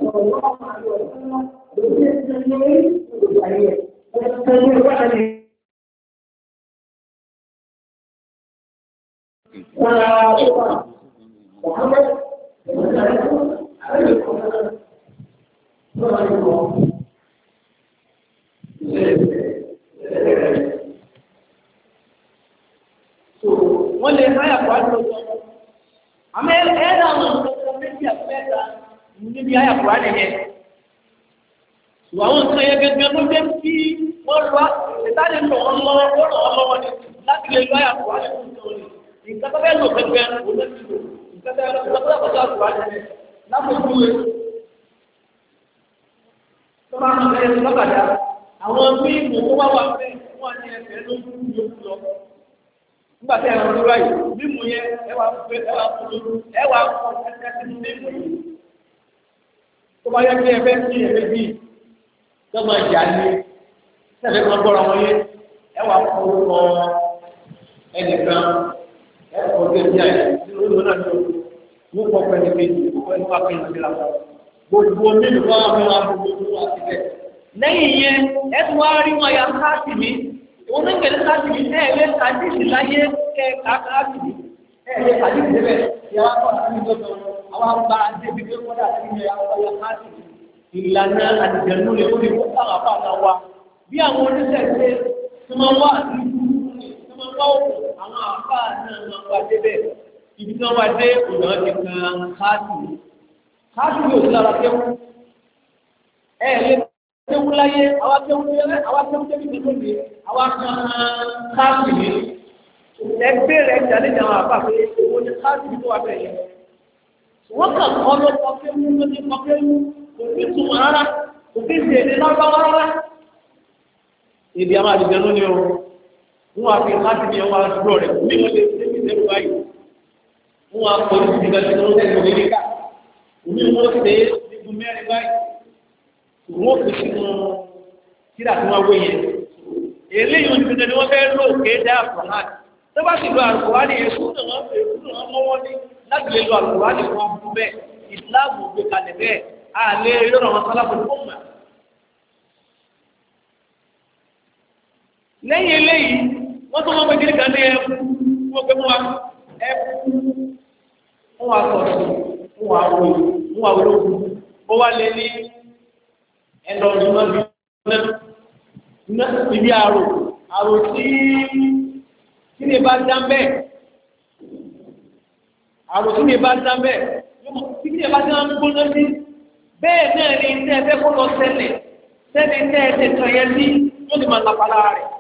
wọ́n lè háyà pàdé lọ́wọ́ àmì ẹ̀rọ àwọn ọ̀sán méjì àpẹẹrẹ níbi háyà pàdé yẹn ṣùgbọ́n àwọn nǹkan yẹn gẹ́gẹ́ ló jẹ́ kí wọ́n lọ ìtàlẹ lọ wọn lọ́wọ́ ó ràn wọn lọ́wọ́ ni láti lè lọ háyà pàdé fún ìtọ́ni nǹkan tó fẹ́ lò gẹ́gẹ́ olóṣèlú nǹkan tó fẹ́ lò pàdé lápòjú rẹ̀ tó bá ń bẹ̀rẹ̀ lọ́kàdá àwọn mímú tó wá wà fẹ́ wọ́n ní ẹ̀fẹ́ lójú yóò lọ. Nígbà tí ẹ̀rọ ló ráyè, mímú yẹn ẹwà fún kẹ́kẹ́ sínú mímú yìí. Tó bá yẹ kí ẹfẹ́ sí ẹfẹ́ bíi tọ́mọ ìjà ni sẹ́fẹ́ kan gbọ́ra wọn yé ẹwà fún orúkọ ẹnìkan ẹ̀kọ́ gẹ́gẹ́ àyè nínú ìlú náà tó wọ́n kọ́ pẹ́ẹ́nì kejì wọ́n wá pẹ́ẹ́nì sí la gbogbo mímú wọn wá fún wa gbogbo wọn àti bẹ́ẹ̀. Lẹ́yìn yẹn ẹ̀tún wá rí wọn ya káàkiri òun ní kẹlẹ́ káàkiri ẹ̀ẹ́lẹ́ kàdíìsì láyé kẹ́ẹ̀ká káàkiri ẹ̀ẹ́lẹ́ kàdíìsì débẹ̀ yàrá kọ́ àti ìjọba àwọn àgbà débi pé kọ́dà sí ilẹ̀ àwọn káàkiri ìlànà àdìjẹ̀nú lè wọlé fún àwọn àbá náà wá bí àwọn oníṣẹ̀ṣe tí wọ́n wá àdúgbò tí wọ́n wá òkú àwọn àbá náà máa wá débẹ̀ ibi tí wọ́n wá dé òyìnbó ti kan káàkiri òsì lára kéwù kéwù láyé àwa kéwù débi tó lè àwa kan káàkiri ẹgbẹ́ rẹ̀ jáde ní àwọn àbá pé owó ní káàkiri tó wà bẹ̀ yẹn. Wọ́n kàn kọ́ ló kọ́ kéwù ló ní kọ́ kéwù kò ní túmọ̀ rárá kò ní ṣe èdè lágbáwá rárá. Èdè àwọn àdìjẹ́ ló ní o wọ́n wá fi káàkiri yẹn wá dúró rẹ̀ bí wọ́n lè ṣe fi ṣẹ́nu báyìí. Wọ́n wá pọ̀ ní ìdíga tí wọ́n tẹ̀lé òní níkà òní wọ́n ṣe é nígun mẹ́rin báyìí. Wọ́n fi sínú kíra tí wọ́n wé yẹn. Eléyìí oṣù tẹ̀lé wọ́n fẹ́ lò kéde àfọ̀hán. Tó bá sì lo àlùkùránì èso náà wọ́n mọ́wọ́ ní láti lè lo àlùkùránì kan fún bẹ́ẹ̀. Ìsìláàmù gbé kalẹ̀ bẹ́ẹ̀. A lè lọ́rọ̀ wọn sálábù ní fún mà. Lẹ́yìn eléyìí, wọ́n tó wọ́n gbé kiri kan ní ẹ̀kú. Wọ́n gbé wọn ẹ̀kú. Wọ́n wá sọ̀rọ̀ wọ́n wá wọlé ó wá lé ní ẹlọ́ọ̀dún náà ibi àrò tí ní bá dá bẹ́ẹ̀ àrò tí ní bá dá bẹ́ẹ̀ tí ní bá dá ń gbóná sí bẹ́ẹ̀ náà ni tẹ́ ẹ fẹ́ kó lọ sẹ́lẹ̀ sẹ́ni tẹ́ ẹ tẹ̀tọ̀ yẹn sí ó sì máa lápá lára rẹ̀.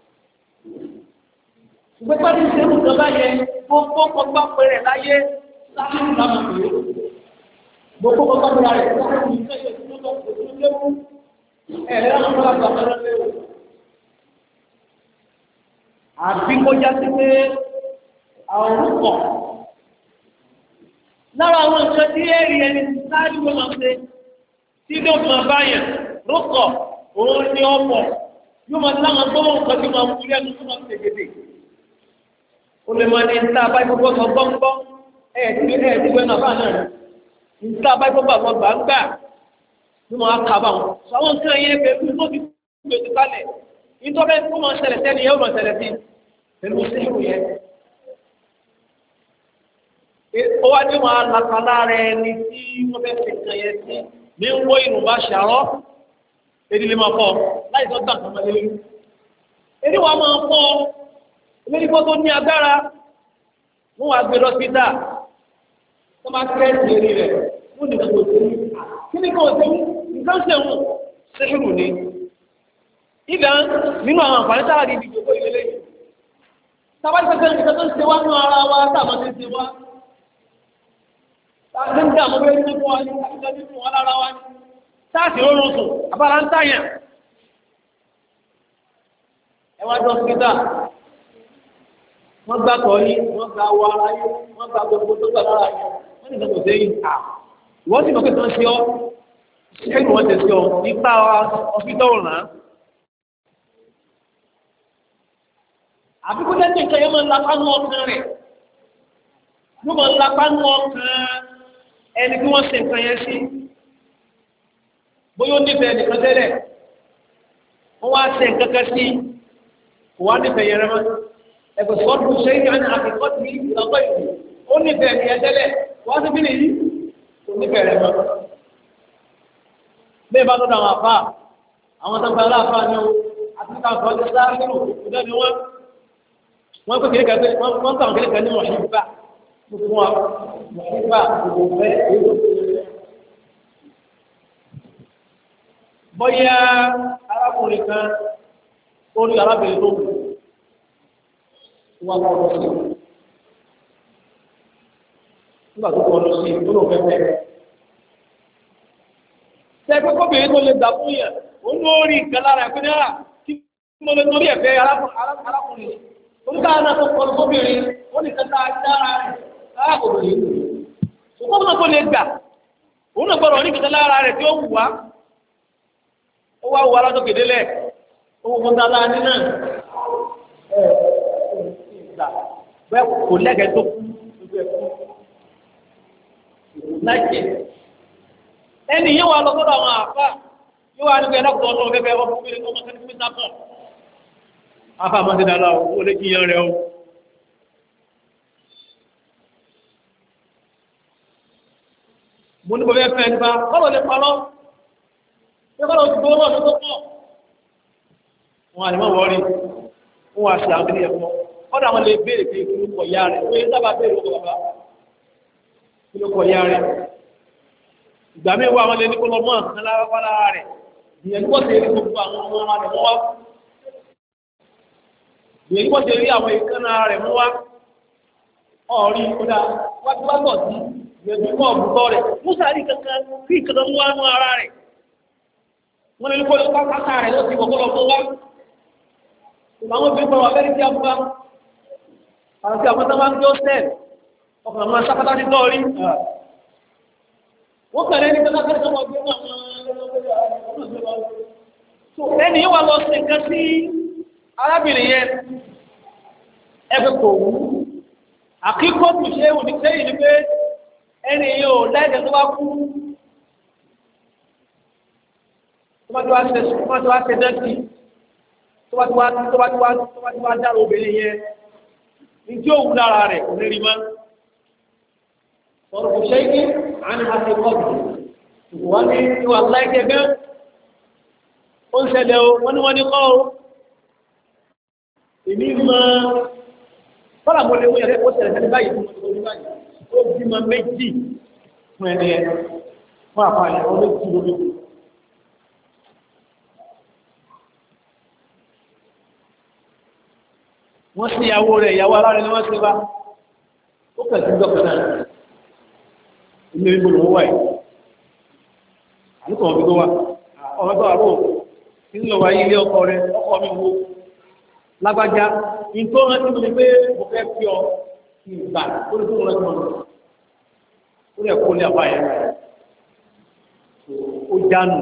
ṣùgbọ́n pé ní sẹ́nu kan láyé gbogbo kọgbà pẹ̀rẹ̀ láyé láti ìlànà pé gbogbo kọgbà pẹ̀rẹ̀ rẹ̀ láti ìlànà pé ẹ̀rẹ́ àwọn ọlọ́pàá ọ̀rọ̀ léwu. Àbí kọjá sí pé àwọn orúkọ lára àwọn nǹkan tí ẹ̀rí ẹni sáré wọn máa ṣe tí ló máa báyàn rúkọ òun ní ọ̀pọ̀ yóò máa láwọn tó wọn nǹkan tí máa mú lẹ́nu tó máa ṣe gèdè. Ó lè máa ní níta báyìí gbogbo sọ gbọ́ngbọ́n ẹ̀ẹ́dígbẹ́ náà bá náà níta báyìí gbogbo àwọn gbàǹgbà ní wọn ká bá wọn sọ àwọn nǹkan yẹn pẹ̀lú tó ti gbèsè kalẹ̀ nítorí kó máa ṣẹlẹ̀ sẹ́ni yẹn ó máa ṣẹlẹ̀ sí pẹ̀lú sẹ́yìn yẹn. ó wá ní wọn alaka lára ẹni tí wọ́n fẹ́ fi nǹkan yẹn sí ní ń wó ìrùn bá ṣàrọ́ èdè lè máa fọ́ láì tó tàn kàn máa lé lórí. èdè wa máa fọ́ lórí kó tó ní agbára wọ́n wá gbé lọ́sítà tó máa kẹ́ẹ̀sì lérí rẹ̀ wọ́n ní kò tó ní kí ni kò tó nǹkan ṣẹ̀wọ̀n ṣẹ́ṣùrù ni. ìgbà nínú àwọn àǹfààní sára di ìdìbò ìlélẹ́ yìí sábàtì pẹ̀lú nǹkan tó ń ṣe wá nínú ara wa táwọn ti ń ṣe wá. táwọn ti ń dààmú bẹ́ẹ̀ ní fún wa ní àbíkọ́ ní fún wa lára wa ní. táàsì oorun sùn àbára ń tàyàn. ẹ wá jọ síta wọ́n gbà tọ́ yín wọ́n gba awọ ara yín wọ́n gba gbogbo tó gbà lára yín wọ́n ní ìdánwò sẹ́yìn ìwọ́n sì mọ̀ pé tó ń ṣe ọ́ ṣé kí wọ́n ti ṣe ọ́ nípa ọ̀fíìsì ọ̀ràn. àbíkú lẹ́sìn nǹkan yẹn máa ń lapá nù ọkàn rẹ̀ yóò máa ń lapá nù ọkàn ẹni tí wọ́n ṣe nǹkan yẹn sí. bóyá ó nífẹ̀ẹ́ nìkan tẹ́lẹ̀ wọ́n wá ṣe nǹkan kan sí kò wá nífẹ̀ẹ́ yẹn rẹ mọ́ ẹ̀kọ́ sọ́dún ṣe é ní àfikọ́ ti ìlọ́gbọ́ ìlú ó nífẹ̀ẹ́ nìyẹn tẹ́lẹ̀ wọ́n á ti bí nìyí kò nífẹ̀ẹ́ rẹ mọ́. bẹ́ẹ̀ bá tọ́jú àwọn àfa àwọn tó ń gba aláàfà ni ó àti ká fọ́ ọjọ́ sáà nínú ìpínlẹ̀ ni wọ́n pè kékeré kan wọ́n kàn kékeré kan ní mọ̀ṣíbà gbogbo wa mọ̀ṣíbà gbogbo fẹ́ bóyá arákùnrin kan orí arábìnrin tó wà lọ́wọ́ sí nígbà tó kọ́ lọ sí tó lọ fẹ́fẹ́ tẹ́gbẹ́ kóbìnrin tó lè gbà fún yẹn ó ń lórí nǹkan lára ẹ̀kọ́ náà kí mo lè torí ẹ̀fẹ́ arákùnrin oníkà náà tó kọ́ kóbìnrin ó ní kẹta dára rẹ̀ arákùnrin ṣùgbọ́n náà tó lè gbà òun náà gbọ́dọ̀ ní kẹta lára rẹ̀ tí ó wù wá ó wá wù alátòkè délẹ̀ owó kọta láàánú náà bẹ́ẹ̀ kò lẹ́gẹ̀ẹ́ tó kú láìpẹ́ ẹni yóò wá lọ sọ́dọ̀ àwọn àfà yóò wá nípa ẹlẹ́kùtọ̀ ọ̀tọ̀ gẹ́gẹ́ ọmọ fún mi ọmọ kẹ́kẹ́ mi sápọ̀ àfà máa ti dára o ó lé kí yan rẹ o. mo ní bọ́ bẹ́ẹ̀ fẹ́ nípa kọ́lọ̀ lè parọ́ kọ́lọ̀ ti gbowó lọ́dún tó pọ̀ wọn àlè mọ́ wọ́ọ́rì wọn wá sí àwọn ilé ẹ̀kọ́ kọ́dà wọn lè béèrè pé kí ló kọ̀ ya rẹ̀ wọ́n yé sábà béèrè lọ́kọ̀ bàbá kí ló kọ̀ ya rẹ̀ ìgbà mi wá wọn lè ní kó lọ mọ́ nílára lára rẹ̀ ìyẹn kó ṣe rí gbogbo àwọn ọmọ rẹ̀ mọ́ wá ìyẹn kó ṣe rí àwọn ìkànnà rẹ̀ mọ́ wá ọ̀rí kódà wákìwákọ̀ sí ìyẹn tó kọ́ ọ̀bùtọ́ rẹ̀ musa rí kankan kí ìkànnà mú wá nú ara rẹ̀ wọ́n lè ní kó lọ pápá rẹ̀ lọ sí ìwọ̀kọ́ lọ mọ́ wá àwọn obìnrin wà bẹ́ẹ̀ tí a bá àti àwọn tó máa ń gbé ọ́sẹ̀l ọkàn máa sápátá ní tọ́ọ̀rí wọ́n kàn lẹ́ni kọ́kọ́ kẹ́kẹ́ wọn gbé wọn ẹni yóò wá lọ sí nǹkan sí arábìnrin yẹn ẹgbẹ́ kò wú àkíkọ́ tù ṣe é wù ní sẹ́yìn ni pé ẹni yóò lẹ́ẹ̀dẹ̀ tó bá kú tó bá tó wá ṣe dẹ́sí tó bá ti wá dára obìnrin yẹn ní tí ó wù lára rẹ̀ kò ní rí mọ́. Sọ̀rọ̀ kò ṣe é ní àná àti kọ́ọ̀bù. Wọ́n ní ìwà láìpẹ́ gan. Ó ń ṣẹlẹ̀ o, wọ́n ní kọ́ o. Èmi mọ fọ́lá mo lè wọ́n yẹn kó ṣẹlẹ̀ sẹ́ni báyìí fún ọdún báyìí. Ó bímọ méjì fún ẹni ẹ fún àpáyé ọdún méjì lórí. wọ́n sí ìyàwó rẹ̀ ìyàwó alára ni wọ́n ṣe bá ó kẹ̀ sí dọ́kítà náà ilé ìgbòho ló wà yìí àlùkò ọ̀bí tó wà ọ̀rọ̀ tó wà bò kí ń lọ wáyé ilé ọkọ rẹ ọkọ mi wo lágbájá nǹkan rántí mi pé mo fẹ́ fi ọ ìgbà ó lè tó wọn lọ́wọ́ ó lè kó lé àbáyé ó jánu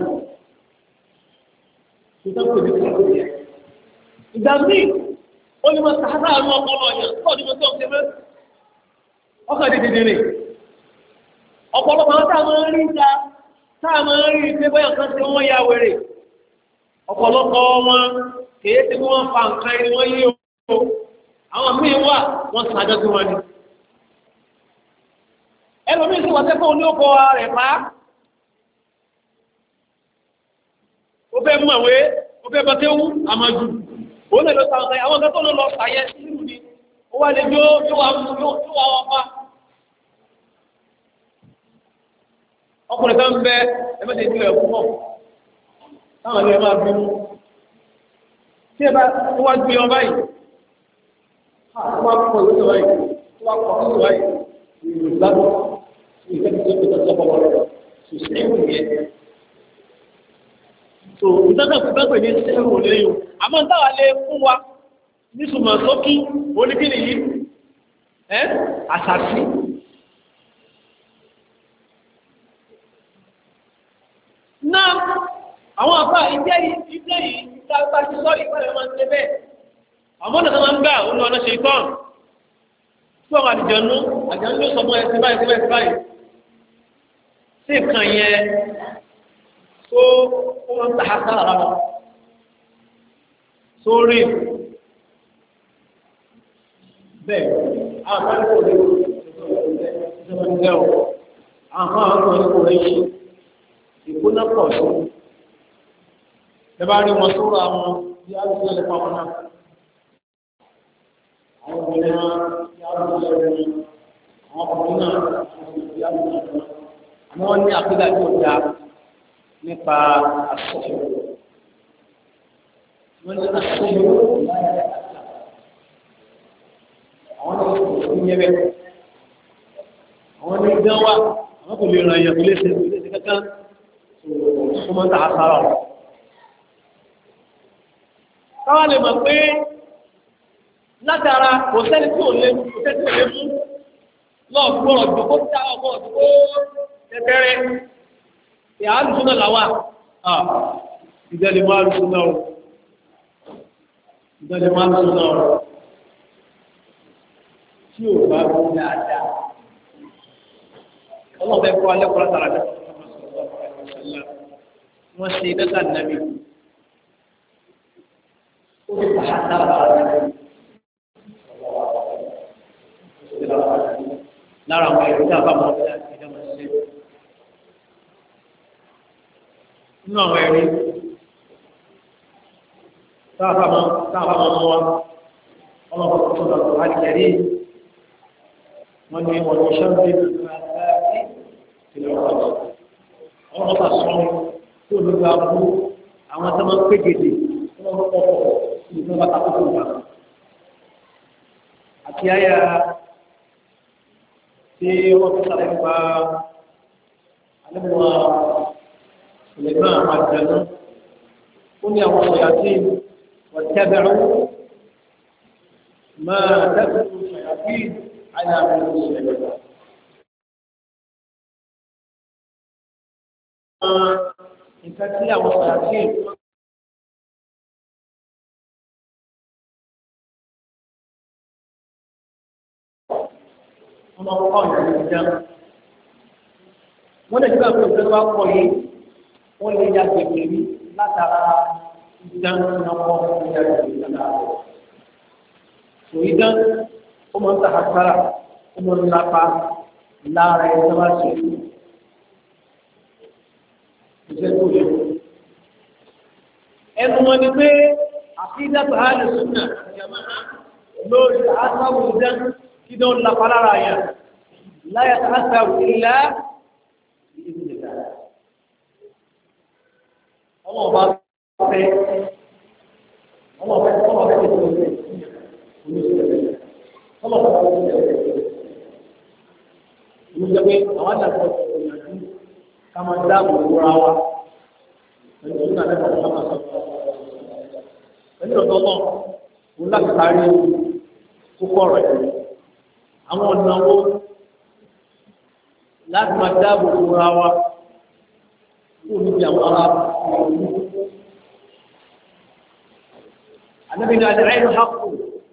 ìtàn kò ní kí n ìgbà míì ó ní ma sàásà àrùn ọpọlọ yẹn kọ́ ní mo tó ń ṣe mẹ́ ọkọ̀ dídìdìrì ọ̀pọ̀lọpọ̀ àwọn táwọn ń rí ta táwọn ń rí pé bóyá nǹkan tí wọ́n ya wèrè ọ̀pọ̀lọpọ̀ wọn kìí tí wọ́n fa nǹkan ẹni wọ́n yí o àwọn míì wà wọ́n sàájọ́ sí wọn ni ẹlòmíì sì wọ́n sẹ́kọ̀ oníkọ́ rẹ̀ pa ó fẹ́ mọ̀wé ó fẹ́ bọ́tẹ́wú àmọ́jù òun lè lọ sa ọ̀sẹ̀ àwọn ọ̀sẹ̀ tó lọ sàyẹ sínú ni ó wà lè yóò wà wọ́n pa. ọkùnrin kan bẹ ẹgbẹ́sẹ̀ ìdílé ẹ̀kú mọ̀ táwọn ilé máa bínú tí ẹ bá tó wá gbé ọ báyìí tó wá kọ ìwé báyìí tó wá kọ ìwé báyìí ìlú gbàgbọ́ ìfẹ́ tó tó tó sọ́kọ̀ wọlé ṣùgbọ́n ìwé yẹn. tó ìtọ́jú ìfẹ́ pè ní sẹ́wọ̀n lẹ́yìn o àmọ́ táwa lè fún wa nísùmọ̀ sókí oníkìlì yìí àṣàṣì. náà àwọn àbá ìjẹ́ yìí ìta bá ti sọ ìpàdé máa ń ṣe bẹ́ẹ̀ àwọn ọ̀nà tó máa ń gbà ó ní ọ̀nà ṣe tán tí wọ́n àdìjọ́nú ló sọ mọ́ ẹsẹ̀ báyìí sí nǹkan yẹn tó ó máa ń ta àkàrà lára sórí bẹ́ẹ̀ àwọn kan kò lè ìjọba ń jẹ́ o àwọn kan kò lè ṣe ìkúná pọ̀ sí ẹ bá rí wọn sóra wọn bí a lè lè pa wọn náà àwọn obìnrin náà bí a lè lè àwọn ọkùnrin náà bí a lè lè àmọ́ wọ́n ní àpéjà tí ó dáa nípa àṣìṣe wọ́n ní àṣìṣe láyé àwọn ní kò ní yẹ bẹ́ẹ̀ àwọn ní gán wà àwọn kò lè ràn yàn kò lè ṣe kankan tó máa ń ta àṣàrà ọ̀. káwá lè mọ̀ pé látara kò sẹ́ni tí ò lè mú lọ́ọ̀ gbọ́rọ̀ dùkó tá ọgbọ́n dùkó tẹ́tẹ́rẹ́ ìyá àlùsùn náà làwà ìdẹ́lẹ̀ máa lùsùn náà o ìdẹ́lẹ̀ máa lùsùn náà o tí ò bá wù dáadáa ọlọ́ọ̀bẹ kọ́ alẹ́ kọ́ látara dẹ́ wọ́n ṣe dẹ́ta nàbí ó ti pàṣẹ sára lára àwọn ẹ̀rọ tí a bá mọ̀ ọ́ ìjọba ṣe nínú àwọn ẹ̀rí táàbà mọ́ wá ọlọ́pàá tó lọ́pàá láti ẹ̀rí wọ́n ní wọ́n lọ́ṣọ́ ń bí ọlọ́pàá sọ́rọ̀ tó lórí abú àwọn tó máa ń pégede tó máa ń pọ̀pọ̀ ìlú bá takókò wà àti àyà tí wọ́n fi sàlẹ̀ nípa alẹ́mọ̀wá سليمان مع الجنة قل يا الشياطين واتبعوا ما تتلو الشياطين على ملك سليمان nǹkan tí àwọn ṣàyàtì wọn máa kọ́ ọ̀nà ìjà wọn lè gbà pé ìjọba wa kọ yìí wọn lè ya gbègbè rí látara ìdán náà kọ́ ìyá gbègbè náà lọ. ìdán ó máa ń ta àgbára ó máa ń lápá lára ẹ̀ tó bá ṣe é. ẹnu wọn ni pé àfíìdàtò àlè súnà jàmáà lórí àtàwọn ìdán kí ló ń lapa lára yẹn láyà àtàwọn ìlà ìdílé ọmọ ọba fẹ́ ọmọ ọba fẹ́ ọmọ ọba fẹ́ ọmọ ọba fẹ́ ìjọba àwọn àgbàdo ìyànjú ká máa dáàbò wúra wa pẹ̀lú ìgbà mẹ́ta tó máa sọ pẹ̀lú ọ̀dọ́ náà wọ́n láti parí kókó ọ̀rọ̀ ẹ̀ àwọn ọ̀nà wo láti máa dáàbò wúra wa kó níbi àwọn ará ìlú. Ànábì ní àdìrẹ́ ìlú hàkù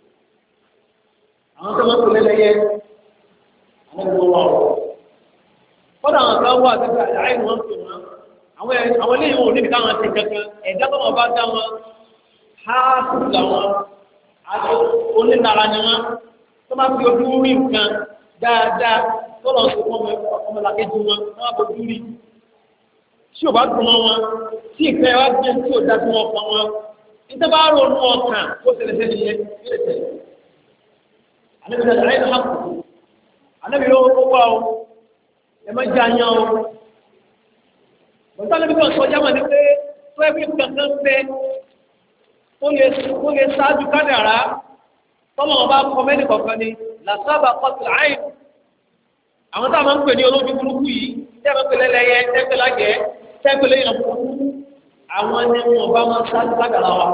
àwọn tó máa ń tẹ̀lé lẹ́yẹ àwọn ìlú wà ó. Kọ́dà àwọn kan wà síbi àdìrẹ́ ìlú wọn pè wọ́n. Àwọn eléyìí wọn ò níbi káwọn ti kankan ẹ̀dá tó wọn bá dá wọn háàkù làwọn àti onínara ni wọn tó máa fi ojú rí nǹkan dáadáa tó lọ sí ọmọlàkejì wọn wọn bójú rí tí ò bá dùn mọ́ wọn tí ìfẹ́ wa jẹ́ tí ò dá sí wọn fún wọn níta bá ronú ọkàn kó tẹ̀lé sẹ́ni yẹn yóò tẹ̀lé. Ànábì náà àyè náà hàkù ànábì yóò wá o ẹ má jẹ́ àyàn o. Bọ̀dá níbi kan sọ jámà ní pé tó ẹbí kankan fẹ́ ó lè ṣáájú kádàrá tọ́lọ̀ wọn bá kọ́ mẹ́lì kọ̀ọ̀kan ni làṣàbà kọ́tù àìn. Àwọn táwọn máa ń pè ní olójú burúkú yìí tẹ́ máa ń pè lẹ́lẹ́yẹ tẹ́pẹ́ lágẹ̀ẹ́ tẹ́pẹ́ lẹ́yìn ọ̀pọ̀lọpọ̀ àwọn ẹni wọn bá máa ṣáájú kádàrá wa.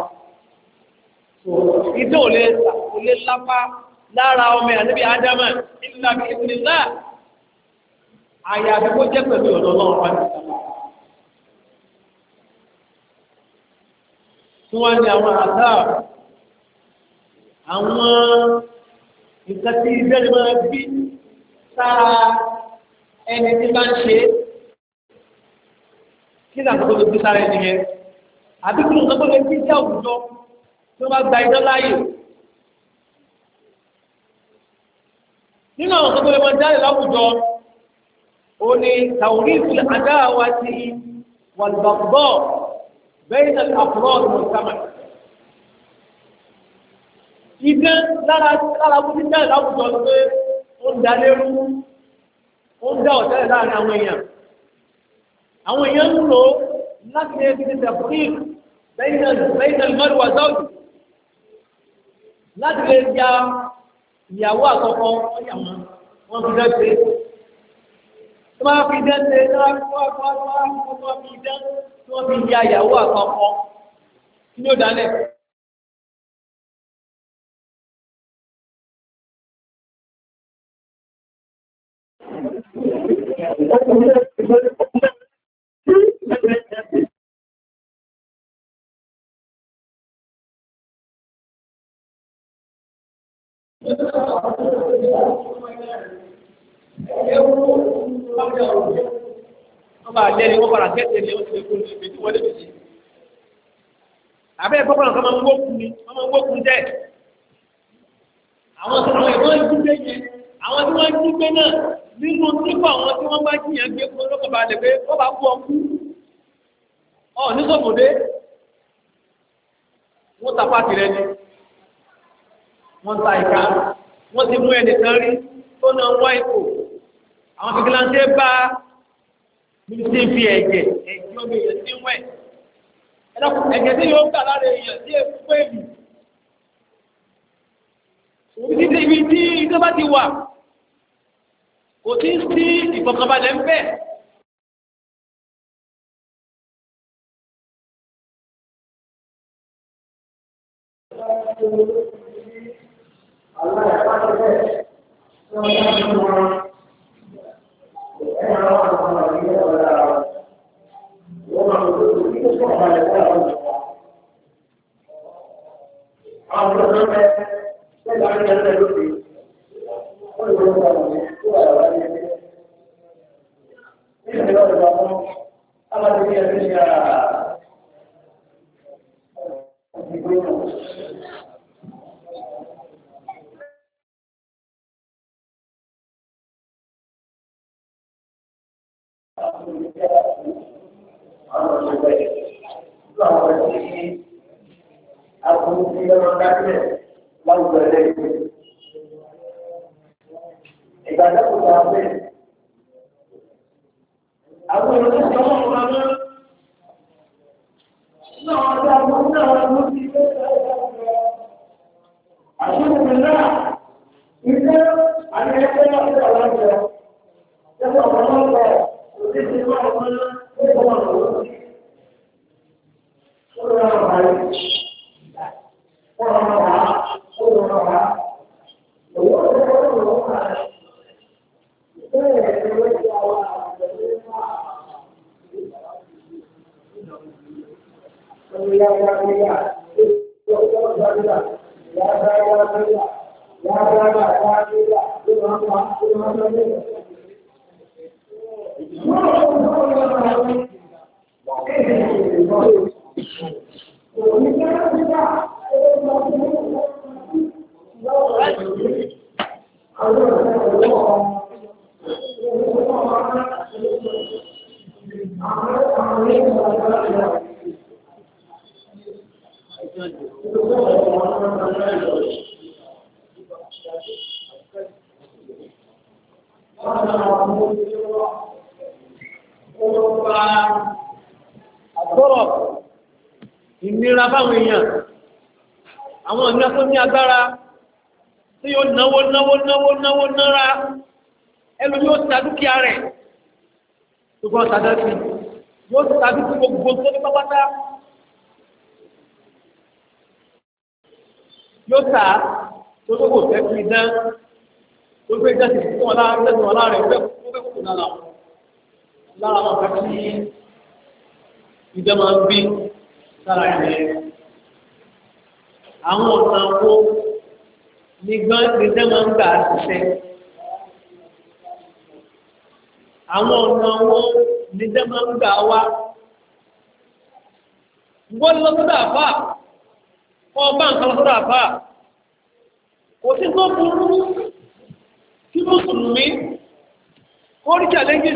Ìdó ò lè lápá lára ọmọ ẹ̀ níbi ádámà ìlú àbí ìpínlẹ̀ àyàfi kó jẹ́ pẹ̀lú ọ̀dọ́ náà wá ní ìsàlẹ̀. Tí wọ́n ní àwọn àṣà àwọn nǹkan tí ìbẹ́rẹ̀ máa bí sára ẹni tí bá ń ṣe kí ni àkókò tó gbé sára ẹni yẹn àbí kí nǹkan tó lè fi jẹ́ àwùjọ tí wọ́n bá gba iná láàyè nínú àwọn nǹkan tó lè máa jáde láwùjọ ó ní tawrisul adawati wal baghdha bayna al afrad wal mujtama' ìdán lára bó ti jáde láwùjọ ni pé ó ń dalérú ó ń dá ọ̀tẹ́lẹ̀ láàrin àwọn èèyàn ń lò láti lè fi tafriq bayna al-mar'i wa zawji láti lè ya ìyàwó àkọ́kọ́ wọ́n fi dẹ́sẹ̀ tí wọ́n fi dẹ́sẹ̀ tí wọ́n fi ya ìyàwó àkọ́kọ́ ní ó dálẹ̀. Wọ́n bá lẹ́ni wọ́n padà kẹ́tẹ̀ ní oṣù èkó ní ìgbésí wọlé méjì. Àbẹ́ ìfọ́kànlá kan máa ń wókun ni, wọ́n máa ń wókun jẹ́. Àwọn ìwọ́n jí gbé yẹn, àwọn tí wọ́n jí gbé náà nínú nípa àwọn tí wọ́n bá jiyàn gbé fún ọlọ́kọ̀ bá lè pé ó bá kú ọkú. Ọ̀ ní sọ̀mọ̀dé, wọ́n tapá tirẹ̀ ni, wọ́n ta ìka, wọ́n ti mú ẹnìkan rí tó náà wá ipò. Àwọn fìgìláńtẹ́ bá níbi tí ń fi ẹ̀jẹ̀ ọmọ èèyàn tí ń wẹ̀. Ẹ̀jẹ̀ tí yóò gbà lára èèyàn tí èkú pé èlù. Ibi tí iná bá ti wà, kò tí ń sí ìfọ̀kànbalẹ̀ ń bẹ̀. Ìnira báwọn èèyàn, àwọn ìnira tó ní agbára tí yóò náwó nára, ẹlò yóò ta dúkìá rẹ̀, ṣùgbọ́n tàdásí, yóò ta dúkìá gbogbo tó ní pápátá, yóò ta tó tó kò fẹ́ fi dán, tó gbé jáde fún ọlá rẹ̀ fẹ́ kò lára wọn kà sí ìjọ máa ń bí sára ẹ̀ àwọn ọ̀nà wo nígbà ìjọ máa ń gbà ṣiṣẹ́ àwọn ọ̀nà wo níjọ máa ń gbà wá wọ́n lọ sọ́dọ̀ àfà kọ́ bá nǹkan lọ sọ́dọ̀ àfà kò sí tó burú kí mùsùlùmí kó rí challenges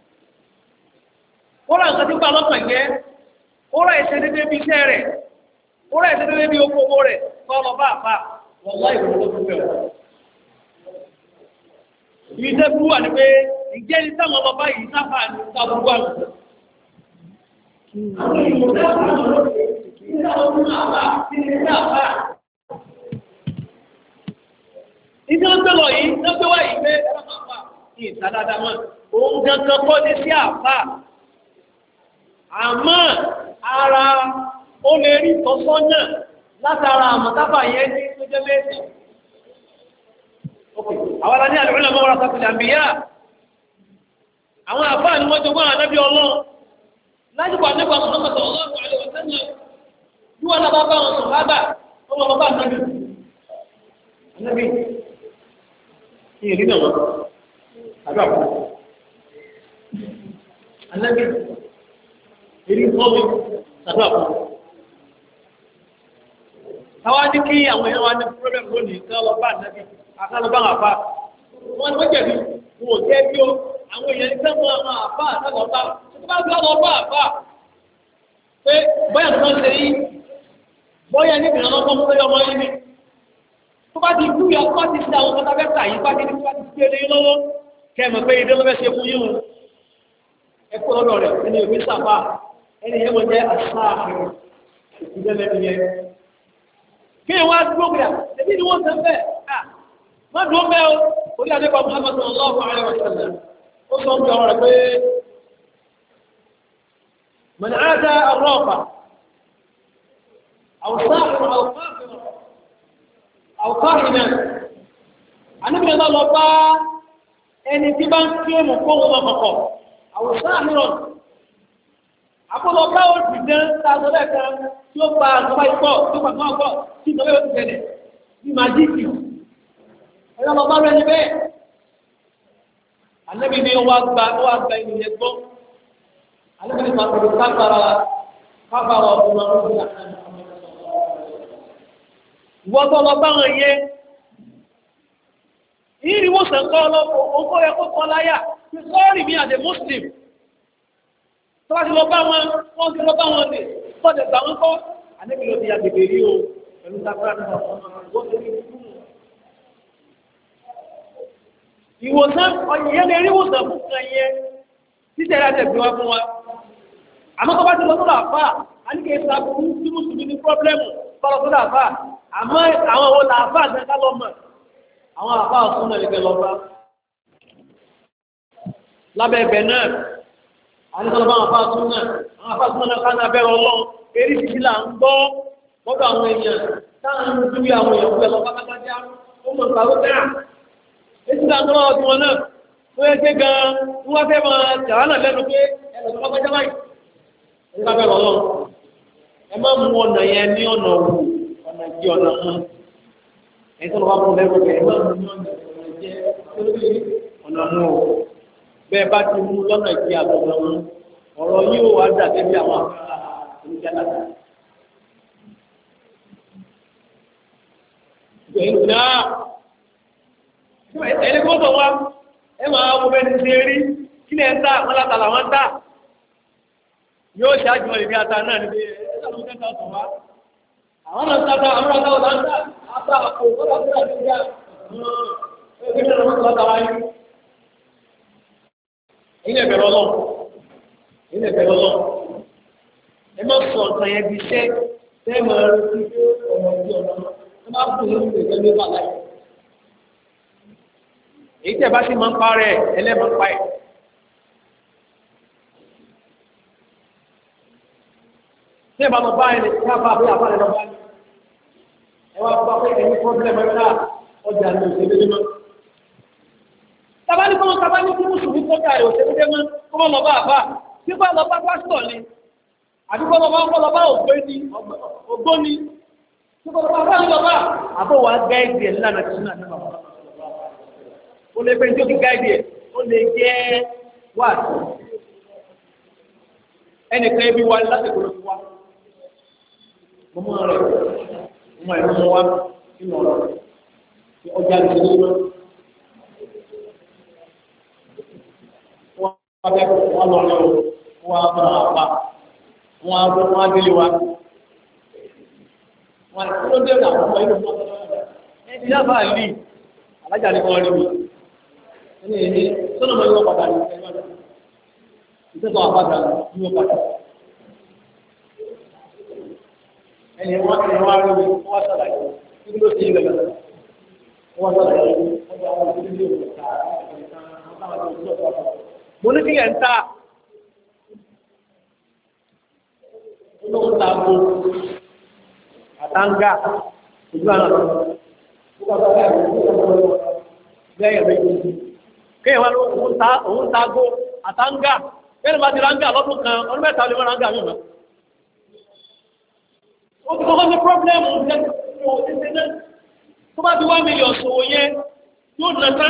kó rà nǹkan tí bá lọ́kàn jẹ́ kó rà ìṣe dédé bí iṣẹ́ rẹ̀ kó rà ìṣe dédé bí okòwò rẹ̀ kọ́ lọ bá àfà wọ́n láì wọ́n tó fẹ́ wọ́n. Ìjẹ́ burú wà ní pé ìjẹ́ ní sáwọn ọmọ báyìí sáfà ní sábúrú àlù. Ìjọ ń gbẹ́lọ̀ yìí, ń gbé wá yìí pé ẹ̀rọ àfà ní ìta dáadáa mọ́. Òun gangan kọ́ ní sí àfà. Àmọ́ ara ó lè rí ìtọ́sọ́nà látara àmọ̀táfà yẹn ní tó jẹ́ mẹ́sìn. Àwọn aláàní àlùmọ́lá mọ́ wọ́n sàkùnlé àmbíyá. Àwọn àfáà ni wọ́n jogún ànábì Ọlọ́run. Lájúkọ ànábì Muhammad sallallahu alaihi wasallam. Bí wọ́n lábá bá wọn sùn lábà, wọ́n lọ bá ànábì. Ànábì ní ìrí náà wọ́n. Àbí àpò. Ànábì ìrí fọ́ọ̀mù tàbí àpò. Táwa ní kí àwọn èèyàn wá ní pírọ́blẹ̀mù lónìí kí wọ́n lọ bá ànábì. Àkàlù bá àfà wọn ni wọ́n jẹ̀bi wọn ò jẹ́ bí ó àwọn èèyàn ní sẹ́wọ̀n àwọn àfà àtàlọ́ba tó bá gbé ọlọ́ba àfà pé bóyá tó ń ṣe yí bóyá ní ìrìnà lọ́kọ́ fún lórí ọmọ yìí ni tó bá ti kú yà tó bá ti ṣe àwọn kọta fẹ́ta yìí bá ti ní bá ti gbé lé lọ́wọ́ kẹ́mọ̀ pé ìdí lọ́fẹ́ ṣe fún yín o ẹ kó lọ́dọ̀ rẹ̀ ẹni òbí sàfà ẹni yẹn mọ̀ jẹ́ àṣà àfihàn ìdílé yẹn kí ni wọ́n á dúró gbà ẹbí ni wọ́n sẹ́ fẹ́ má dùn bẹ́ o orí adébọ̀ Muhammad sallallahu alaihi wasallam ó sọ ń bẹ ọ̀rọ̀ pé man aata arrafa aw sahira aw kahina anábìyẹ náà lọ bá ẹni tí bá ń kílèmù kóhùn lọ kọ̀kọ̀ aw sahira àkọlọ bá ó ti dẹ́ sáàtọ̀ lẹ́ẹ̀kan tí ó pa àgbà ikọ̀ tí ó pa àgbà ikọ̀ tí ìjọba yóò ti tẹ̀lẹ̀ ní màjíìkì ẹ̀yọ́ lọ bá rẹ̀ ní bẹ́ẹ̀. Ànábì ni wọ́n gba ènìyàn gbọ́. Ànábì ni pàtàkì kábàárà ọdún ọdún ní àná. Ìwọ́n tó lọ bá wọn yẹ. Ìrì wọ́n sàn kọ́ ọlọ́pọ̀ òkú yẹ kó kọ́ láyà. Sọ́ọ̀rì mi àdè Muslim. Tó bá ti lọ bá wọn, wọ́n ti lọ bá wọn lè. Kọ́ọ̀dẹ̀ gbà wọn kọ́. Ànábì ló ti yàgbègbè rí o. Pẹ̀lú sáfárà náà wọ́n ti rí fún un. Ìwòsàn ọ̀yẹ́ lè rí ìwòsàn fún kan yẹ títẹ̀ láti ẹ̀gbẹ́ wá fún wa. Àmọ́ tó bá ti lọ sọ́dọ̀ àfà, a ní kí ẹ sàbùrú tí mùsùlùmí ní pọ́blẹ́mù kọ́lọ̀ sọ́dọ̀ àfà. Àmọ́ àwọn wo là àfà àti ẹ̀ká lọ mọ̀? Àwọn àfà ọ̀sùn náà lè fẹ́ lọ bá. Lábẹ́ ẹ̀bẹ̀ náà, a ní sọ́dọ̀ bá àwọn àfà ọ̀sùn náà. Àwọn àfà ọ̀sùn náà ká náà bẹ̀rẹ̀ Ọlọ́run. Eré títí là ń gbọ́ lọ́dọ̀ àwọn èèyàn táwọn ń dúró àwọn èèyàn fún ẹ̀ lọ pátápátá. Ó mọ̀ nípa ló dáa. Èsì ìdáná ọdún wọn náà, ó yẹ kí gan-an wọ́n fẹ́ máa tẹ̀wá náà lẹ́nu pé ẹ̀rọ tó bá gbẹ́jọ́ báyìí. Ẹ bá bẹ̀rẹ̀ Ọlọ́run. Ẹ má mú ọ̀nà yẹn ní ọ̀nà òwú, ọ̀nà ìdí ọ̀nà mú. Ẹ̀yin tó lọ bá mú lẹ́rù bẹ́ẹ̀, ẹ má mú ní ọ̀nà ìjẹ́ lórí ọ̀nà mú o. Bẹ́ẹ̀ bá ti mú lọ́nà ìdí àtọ̀nà mú. Ọ̀rọ̀ yóò wá dà débi àwọn oníjàlá. Ẹni kó bọ̀ wá, ẹ máa wo bẹ́ẹ̀ ti ṣe rí, kí lẹ́ ń tà, wọ́n látà làwọn ń tà. Yóò ṣáájú ọ̀rẹ́ bí ata náà níbi ẹ̀ẹ́dà ló tẹ́ta ọ̀tọ̀ wá. Àwọn náà tata, àwọn náà táwọn náà ń tà, àtà àpò ìfọ́lá tó dà sí ìyá. Ẹgbẹ́ náà wọ́n tọ́ta wáyé. Ilé ẹ̀bẹ̀rẹ̀ Ọlọ́run. Ilé ẹ̀bẹ̀rẹ̀ Ọlọ́run. Ẹ má sọ ọ̀tàn yẹn bí iṣẹ́ tẹ́ máa retí pé ọmọ ìdí ọ̀nà. Ẹ má bù ní ìgbésẹ̀ lé bàlá yìí. Èyí tẹ̀ bá sì máa ń pa rẹ̀ ẹlẹ́mọ̀ pa ẹ̀. Tí ẹ bá lọ bá ẹni tí a bá bí àbá rẹ̀ lọ bá ní. Ẹ wá bá pé ẹni pọ́blẹ́mù ẹ̀ka ọjà ní òṣèlú dé mọ́. Tabani kọ́mọ tabani kí mùsùlùmí kọjá rẹ̀ òṣèlú dé mọ́ kọ́mọ lọ bá àbá. Tí bá lọ bá pásítọ̀ ni. Àbí kọ́mọ bá ògbóni. Tí kọ́mọ bá lọ bá àbọ̀ wá gáìdì ẹ̀ lánàá tí náà náà bá. Ó lè pẹ́ ní òkè gáìdì ẹ̀, ó lè jẹ́ wà. Ẹnìkan ẹbí wa láti kò ló fi wá. ọmọ rẹ̀ ọmọ ẹ̀ ló wá nínú ọ̀rọ̀ ọjà ìṣèlú lọ. Wọ́n bẹ wọ́n lọ lọ wọ́n á bọ̀ àpá wọ́n á délé wa. Wọ́n á tó dé àwọn ọmọ ìlú wọn. Ẹni yá bá lì alájà ní wọ́n rí mi. Ẹni sọ́nà mọ́ ìwọ́n padà ní ẹgbẹ́ ìtẹ́tọ̀ àpáta ní wọ́n padà. Ẹni wọ́n rí mi wọ́n sàlàyé kí ló ti ń gbẹ̀gbẹ̀. Wọ́n sàlàyé wọ́n bá wọn sí ilé ìwòsàn mo ní kílẹ̀ ń ta olóhùn ta bo àtàǹgà ojú àná bẹ́ẹ̀ méjì kéèyàn wá òun ta go àtàǹgà kéèyàn bá ti ráńgà lọ́dún kan ọdún mẹ́ta lè wọ́n ráńgà mi mọ́. ó ti kọ́kọ́ sí pọ́blẹ́mù ṣe náà tó bá ti 1 mílíọ̀nù sòwò yẹn yóò nà tán.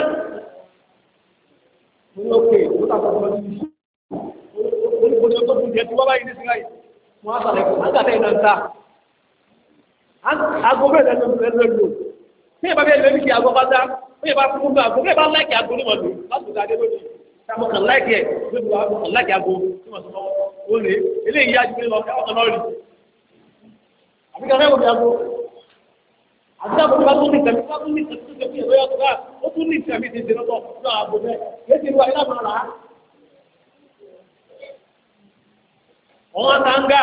Oke, kita akan boleh untuk menjadi bapak ini sekali. Muasal itu, anda ada yang nanti. Aku berada dalam dulu. Saya bagai lebih kiai aku kata, saya bapak pun aku, saya bapak lagi aku ni malu. Masuk ada dulu. Kamu kan lagi, saya aku kan lagi aku. Cuma semua boleh. Ini iya juga kalau kamu kenal. Tapi kalau aku ada beberapa ni tapi saya juga, itu ni kami di sini tu, tak boleh. Jadi dua ini mana? Orang tangga,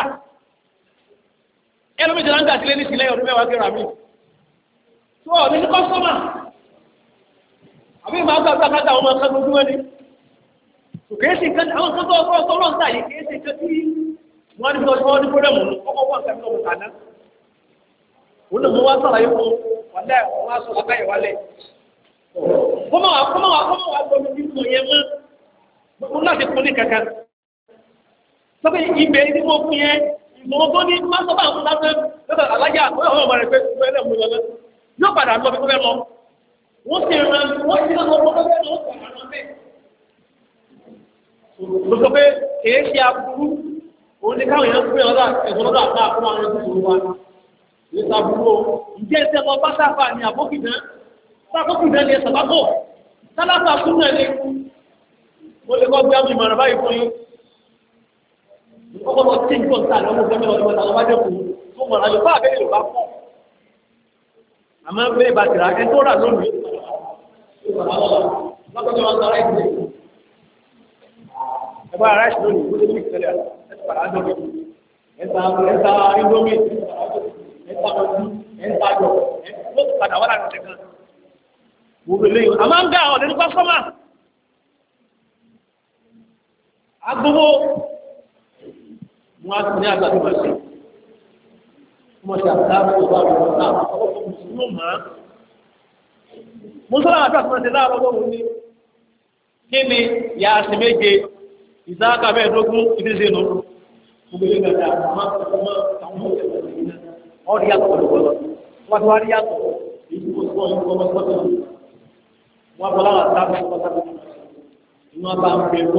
elok berjalan kat sini sini orang mewah kami. So, ini customer. Abi mahu kata orang makan dua ni. So, kesikan awak kata tolong saya, kesikan ni, mana semua ni pun dah orang kami nak bertanah. Udah mau asal ayo, wala masuk akai wale. Como mungkin punya mana sepuluh kakak. Tapi ibe ini mau punya ni masa apa pun ada. Kalau alaja, orang mereka mereka mula. Yo pada apa mereka mau? Mungkin orang mau. Betul siap dulu. Orang kau yang punya ada, kalau ada apa orang itu semua. Kita buku, dia sebab pasal apa ni? Apa kita? Tak kita dia sebab apa? Salah satu ni, boleh kau biar di mana baik pun. Kau kalau tinggal sana, kau kalau tak ada pun, kau mana juga ada di luar. Amal boleh baca, itu orang lumi. Maka jangan salah itu. Sebab rash lumi, boleh mix saja. Sebab ada lumi. Entah Indomie. Entah jo, pada orang macam tu. Boleh, amang kau dari customer. Aku muat punya satu masih. Masih ada beberapa orang. Kalau Muslim Muslim ada masih ada orang ini. Kini ya sebagai Isaka berdoa itu seno. Boleh ada kamu और या तो मतवारी या तो इसको वहाँ बोला साहब को पता नहीं वहाँ काम पे को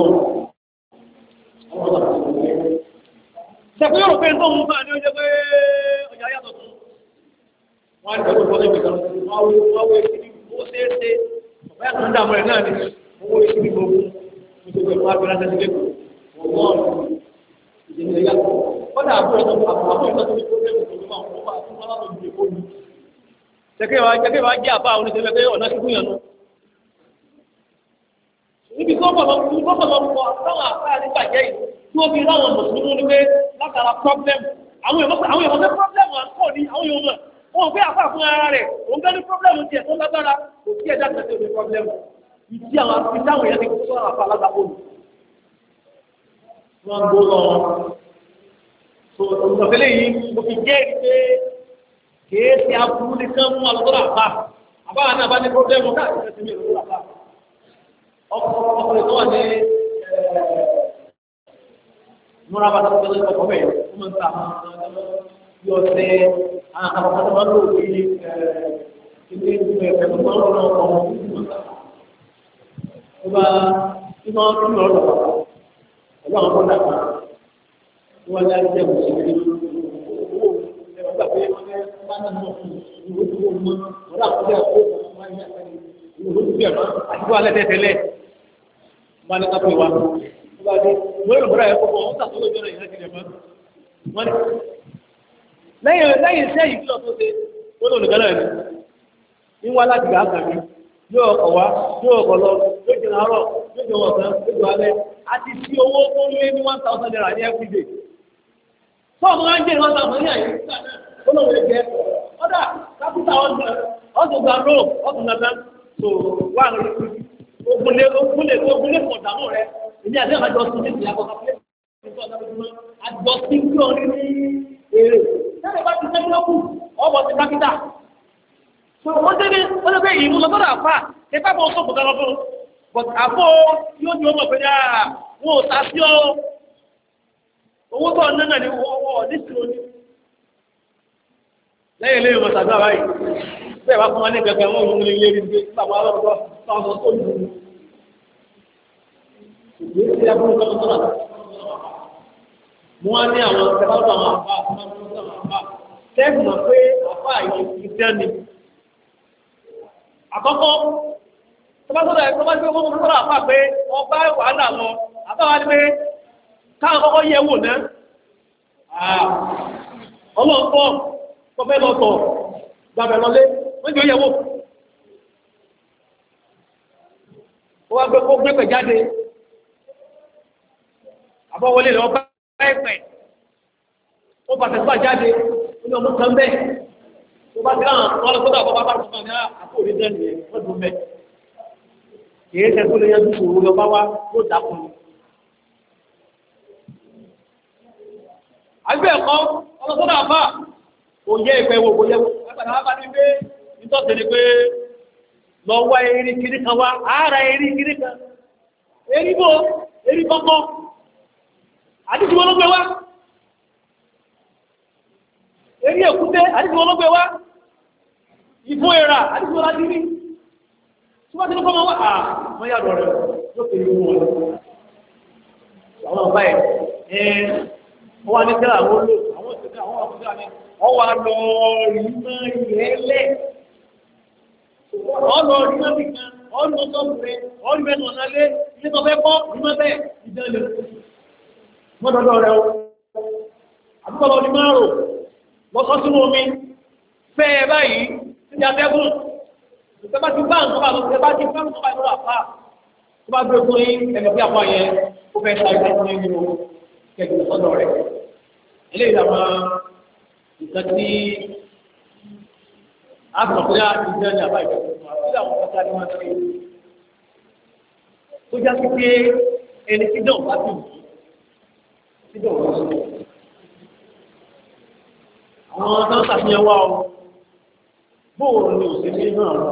सब लोग पे तो मुझे नहीं जब या तो वहाँ तो बोले कि वहाँ वो से मैं ठंडा में ना नहीं वो इसी को मुझे वहाँ पे ना चले वो जिंदगी का pada apa itu problem Jadi wajib apa orang sebab orang nak punya tu. Ini kau kalau tahu apa ni tak jadi. Kau bilang orang Muslim ni nak ada problem. Awak yang ada problem kau ni awak yang mana? Oh, apa pun ada. Orang ada problem dia, orang tak ada. Dia ada satu problem. Dia yang kita apa lagi pun. Tuan bolong. So, untuk ini berfikir ke siapa pun kamu malu apa? Apa anak bani problem muka kita sendiri apa? Apa itu ane murah pada kita komen, komentar, yose, apa malu ini malu orang komentar. Sebab malu orang pun dapat. Wajah dia mesti pé wọ́n fẹ́ bá náà mọ̀ fún ìwé tó wọ́n mọ́ wọ́n dà kọjá ọ̀pọ̀ wọn ní àpẹẹrẹ ìwé tó bẹ̀rẹ̀ mọ́ àti wọ́n alẹ́ tẹ́tẹ́lẹ̀ wọ́n ní kápẹ́ wa wọ́n bá dé wọ́n yóò bọ́ra ẹ̀ kọ́kọ́ wọ́n sàtúnlẹ̀ ìjọba ìrẹsì lẹ́yìn iṣẹ́ yìí kí lọ tó ṣe tó lò nìkan náà ní wá láti gbà kàn mí yóò ọkọ̀ wá yóò ọkọ̀ lọ yóò jẹ àárọ̀ yóò jẹ ọ̀sán yóò jẹ alẹ́ àti tí owó tó lé ní 1,000 naira ní everyday fọ́ọ̀mù máa ń jẹ́ 1,000 ní àyè tó lọ́wọ́ lè jẹ́ ọ̀dà kápítà ọ̀sùn gba ró ọ̀sùn nàbẹ́ tó wà ní ogunlé pọ̀ dànù rẹ̀ èmi àti àjọ sí ní ìyàgò àjọ sí kí ọ ní èrè sẹ́ni bá ti sẹ́ni lọ́kù ọ̀bọ̀ ti kápítà wọ́n tẹ́lẹ̀ wọ́n lè fẹ́ ìmú lọ sọ́dọ̀ àfà kẹfà bọ́ sọ́kù dára fún but àfọ́ yóò ní ọmọ pé dáa wọn ò ta sí ọ owó tó ọ̀nà náà ni wọ́n ní sí oní lẹ́yìn lẹ́yìn ọmọ tàbí àbáyé bẹ́ẹ̀ bá fún wọn ní gẹ́gẹ́ wọn òun lè lé rí ní bàbá ọlọ́dọ́ táwọn tó lù ú ìgbé tí a fún ọmọ sọ́dọ̀ mo wá ní àwọn tẹ́lá tẹ́gùn mọ̀ pé àfà yìí ti tẹ́ àkọ́kọ́ tọ́bátọ́dọ̀ ẹ̀ tọ́bátọ́ ọmọ sọ́rọ̀ àpá pé ọba wàhálà lọ àbáwá ní pé káwọn kọ́kọ́ yẹ wò náà ọlọ́pọ̀ tọ́fẹ́ lọ́tọ̀ gbàbẹ̀ lọlé wọ́n jẹ́ yẹ wò ó wá gbé kó gbépẹ̀ jáde àbọ̀wọlé lọ bá ẹ̀pẹ̀ ó bàtẹ̀ gbà jáde ó ní ọmọ kan bẹ́ẹ̀ tó bá dáhùn wọn lọ sọ́dọ̀ àbọ̀bá bá tó kàn ní àpò òní dẹ́nu yẹn wọ́n dùn mẹ́. kìí ṣe tó lè yẹn dúró owó lọ́ba wá yóò dákun ni. àgbẹ̀ ẹ̀kọ́ ọlọ́sọ́dọ̀ àbá kò yẹ ìpẹ́ wo kò yẹ wo ẹgbẹ̀rún àbá ní pé nítòsí ni pé lọ wá eré kiri kan wá àárá eré kiri kan eré bò eré kọ́kọ́ àdìsí wọn ló gbé wá eré èkúté àdìsí wọn ló gbé wá ìfún ẹ̀rà àdìsí wọn láti rí tí wọ́n ti ní kọ́ máa wá wọ́n yàtọ̀ rẹ̀ ló pè é wọn àwọn ọba ẹ̀ wọ́n wá ní kẹ́lá àwọn olóò àwọn òṣèlú àwọn ọ̀fíìsì àmì wọ́n wá lọ rí mọ́ ìyẹ́lẹ̀ wọ́n lọ rí mọ́ nìkan wọ́n lọ sọ́ọ̀bù rẹ̀ wọ́n rí mẹ́nu ọ̀nà lé ilé tó fẹ́ kọ́ rí mọ́ bẹ́ẹ̀ ìdánlẹ̀ mọ́dọ̀dọ̀ rẹ̀ o àbúkọ́ lọ ní márùn lọ́sọ́ sínú omi fẹ́ báyìí sí atẹ́gùn ìjọba ti bá nǹkan bá lọ sí bá ti bá nǹkan bá lọ àpá tó bá gbé fún yín ẹ̀mọ̀ bí àpá yẹn ó fẹ́ ta ìgbà fún yín nínú kẹ̀kẹ́ sọ́dọ̀ rẹ̀ eléyìí làwọn nǹkan tí a sọ pé a ti jẹ́ ní àbá ìjọba fún wa sí àwọn ọ̀gá ni wọ́n ti tó já sí pé ẹni tí dàn bá ti wù sí dàn wọ́n sọ àwọn tó ń ṣàfihàn wá o bóòrò ni òṣèlú náà lọ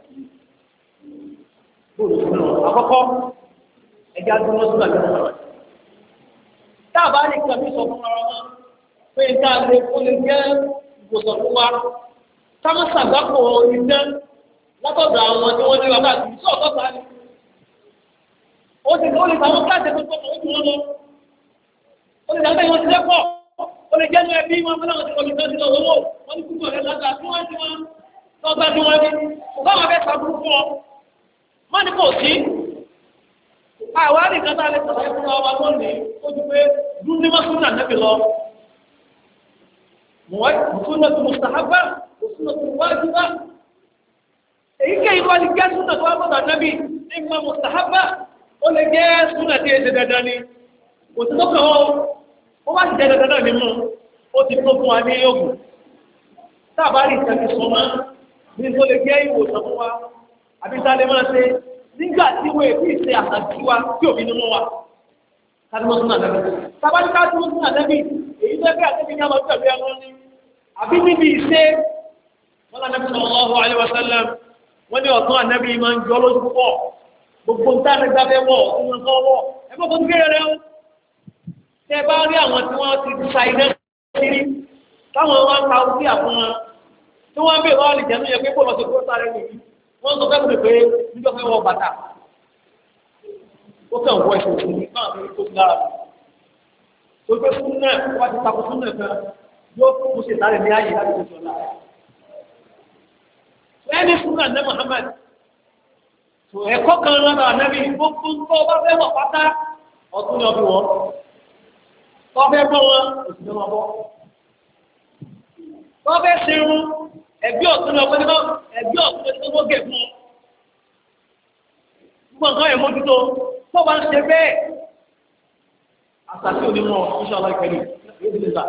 bóòrò sí náà àkọ́kọ́ ẹja tó wọ́n sílẹ̀ lọ́wọ́ táàbà ní kàmí sọ fún ara wọn pé ká lè kó lè jẹ́ ìwòsàn fún wa táwọn ṣàgbákò iṣẹ́ látọ̀dọ̀ àwọn tí wọ́n ní wà láti ìṣọ́ ọ̀tọ̀ta ni ó ti lè tàwọn kíláàsì tó tọ́ ó ti wọ́n lọ ó lè dàgbà ìwọ̀n ti lẹ́pọ̀ ó lè jẹ́ ní ẹbí wọn fún àwọn tí wọ́n ti tọ́ sí lọ owó wọ́n ní púpọ̀ rẹ̀ lágbà tí wọ́n ti wọ́n tọ́gbà tí wọ́n ní ọgbà wọn fẹ́ sàbúrú fún ọ má ní kò sí àwọn àríkàtà alẹ́ sọ̀rọ̀ fún wa lónìí ó ti pé dún ní mọ́súnà nẹ́bí lọ mùsùlùmí tó mùsàhábà mùsùlùmí tó wájúbà èyíkéyìí wá lè jẹ́ súnà tó wá bọ̀dọ̀ nẹ́bí nígbà mùsàhábà ó lè jẹ́ súnà tí èdè dandan ni kò sí tó kàn ó wá sì jẹ́ dandan náà nínú ó ti tó fún wa ní yóògùn táàbárì ìtàkì sọmọ ní tó lè jẹ́ ìwòsàn fún wa àbí sáré máa ṣe nígbà tí wọ́n èdè ìṣe àtàkì wa tí òbí nínú wa kádùmọ́ sún àdẹ́bí tábàdí kádùmọ́ sún àdẹ́bí èyí tó ẹgbẹ́ àtẹ́bí ní àwọn ìtẹ̀wé ẹnu ní àbí níbi ìṣe wọn lọ Ànábì sallallahu alaihi wasallam wọn ní ọ̀tún ànábì máa ń jọ lójú púpọ̀ gbogbo ń tán ẹgbẹ́ abẹ́ wọ̀ ọ̀tún nǹkan wọ̀ ẹgbẹ́ tó kéré rẹ o tẹ bá rí àwọn tí wọ́n ti sa iná kiri táwọn wọn ta orí àfún wọn tí wọ́n bèèrè wọn lè jẹ́nu yẹ pé kó lọ sí kó sáré nìyí wọ́n sọ fẹ́ pé níjọ́ fẹ́ wọ bàtà ó kàn wọ ẹ̀sìn òkú ní káwọn tó ti lára tó pé fún náà wọ́n ti takò fún náà kan yóò kó ṣe sáré ní ayé láti ṣe sọ́la. ẹni fún àná Muhammad ẹ̀kọ́ kan lọ́dọ̀ ànábì gbogbo tó bá fẹ́ wọ̀ pátá ọ̀tún ni ọdún wọn tó fẹ́ bọ́ wọn òsì ni wọn bọ́ tó fẹ́ ṣerun ẹ̀bí ọ̀tún ni ọgbẹ́ nígbà ẹ̀bí ọ̀tún ni wọ́n gẹ̀ fún ọ. gbogbo nǹkan ẹ̀ mójútó tó bá ń ṣe bẹ́ẹ̀ àtàkì onímọ̀ ìṣọ̀lá ìpẹ̀lú yóò ti lè gbà.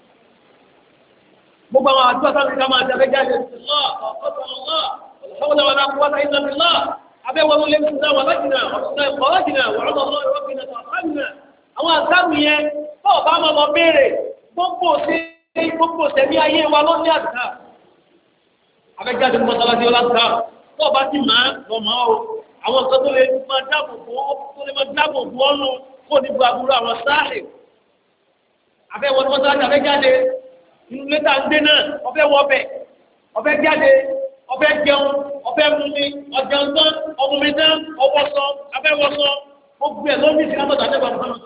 gbogbo àwọn àdúrà sáà ká máa tẹ̀lé jáde lọ́ọ̀ ọ̀pọ̀lọpọ̀ lọ́ọ̀ ọ̀pọ̀lọpọ̀ wọn kó wáta ìlànà lọ́ọ̀ abẹ́ wọn lé kúta wà lájìnà ọ̀sán ẹ̀kọ́ lájìnà wà lọ́dọ̀ lọ́ọ̀ ìwọ́pìnà tó àfáàjìnà àwọn àtàkùn yẹn tó bá máa lọ béèrè gbogbo tẹ̀mí ayé wa ló ní àdúrà abẹ́jáde mọ́sálásí ọlọ́dúnrà tó bá ti máa lọ mọ́ o àwọn nǹkan tó lè máa dáàbò bò ọ́nù kó ní bu aburú àwọn sáàlì abẹ́wọ́n mọ́sálásí abẹ́jáde inú lẹ́tà ń gbé náà ọbẹ̀ wọ́bẹ̀ ọbẹ̀ jáde ọbẹ̀ jẹun ọbẹ̀ mumi ọjẹun tán ọmumi tán ọwọ́sọ abẹ́wọ́sọ gbogbo ẹ̀ lómi sí látọ̀dọ̀ àdébà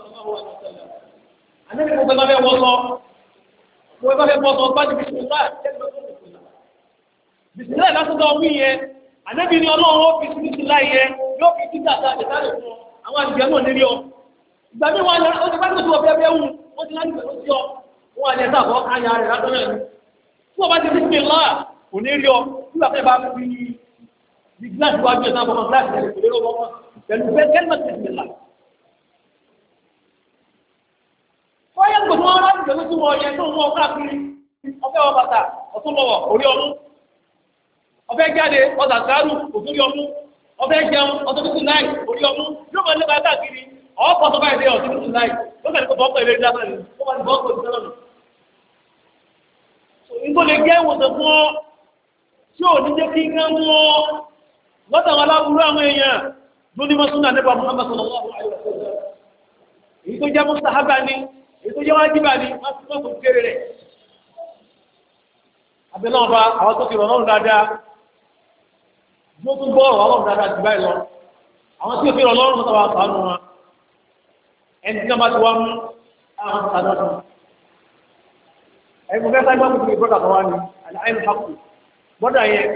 àdébà gbogbo ẹ̀ bá fẹ́ wọ́sọ gbogbo ẹ̀ bá fẹ́ wọ́sọ bá ti bisimilá bisimilá lásìkò wí yẹn àdébì ni ọlọ́run ó fi bisimilá yẹn yóò fi títà àtàlẹ̀ fún ọ àwọn àdìgbẹ́ náà nílé ọ ìgbà mi wọn ó ti bá tó ọbẹ̀ bẹ́ẹ̀ wù ó ti láti bẹ̀rẹ̀ sí ọ wọn àlẹ́ sábọ̀ káyà rẹ̀ látọ̀ náà ni tí wọ́n bá ti bisimilá kò ní rí ọ nígbà tí ẹ bá fi di gíláàsì wájú ẹ̀ sábọ̀ mọ́ gíláàsì rẹ̀ kò lè rọ́ mọ́ pẹ̀lú bẹ́ẹ̀ kẹ́lí bisimilá. wọ́n yẹ kó wọ́n láti bẹ̀rẹ̀ sí wọn yẹ tó wọn káàkiri ọbẹ̀ wọn bàtà ọ̀tún lọ́wọ́ orí ọmú ọbẹ̀ jáde ọ̀tà sáárù òtúrí ọmú ọbẹ̀ jẹun ọ̀tún tuntun láì orí ọmú yóò máa lé bàtà kiri ọ̀pọ̀ tó báyìí dé ọ̀tún tuntun láì ó kàn ní kó bọ́ọ̀kọ̀ ìlérí lásán ni ó máa ní bọ́ọ̀kọ̀ ìlérí lásán ni. nígbó lè gé ìwòsàn fún ọ tí ò ní jẹ́ kí n kán mú ọ lọ́tà àwọn aláburú àwọn èèyàn lóní mọ́súnà nípa Muhammad sallallahu alaihi wasallam èyí tó jẹ́ mustahaba ni èyí tó jẹ́ wájibà ni wọ́n ti mọ́ kò kéré rẹ̀ abẹ́lẹ́ ọba àwọn tó ti rọ̀ lọ́rùn dáadáa bí ó tún gbọ́ ọ̀rọ̀ ọlọ́run dáadáa jù báyìí lọ àwọn tí ó fi rọ̀ lọ́rùn mọ́tàwá sànù wọn ẹni tí wọ́n bá ti wá mú àwọn sànù ọ̀sán ẹni mo fẹ́ sáré gbọ́dọ̀ fi bọ́dà kan wá ní àìní hapù bọ́dà yẹn